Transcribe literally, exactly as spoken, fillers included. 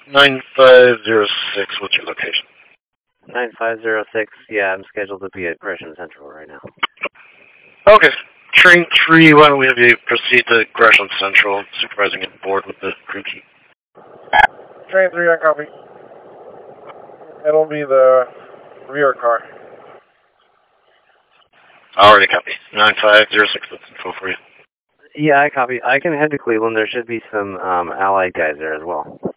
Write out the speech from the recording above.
nine five zero six, what's your location? nine five zero six, yeah, I'm scheduled to be at Gresham Central right now. Okay. Train three, why don't we have you proceed to Gresham Central, supervising and board with the crew chief. Train three, I copy. It'll be the rear car. Already copy. nine five zero six, that's info for you. Yeah, I copy. I can head to Cleveland. There should be some um, Allied guys there as well.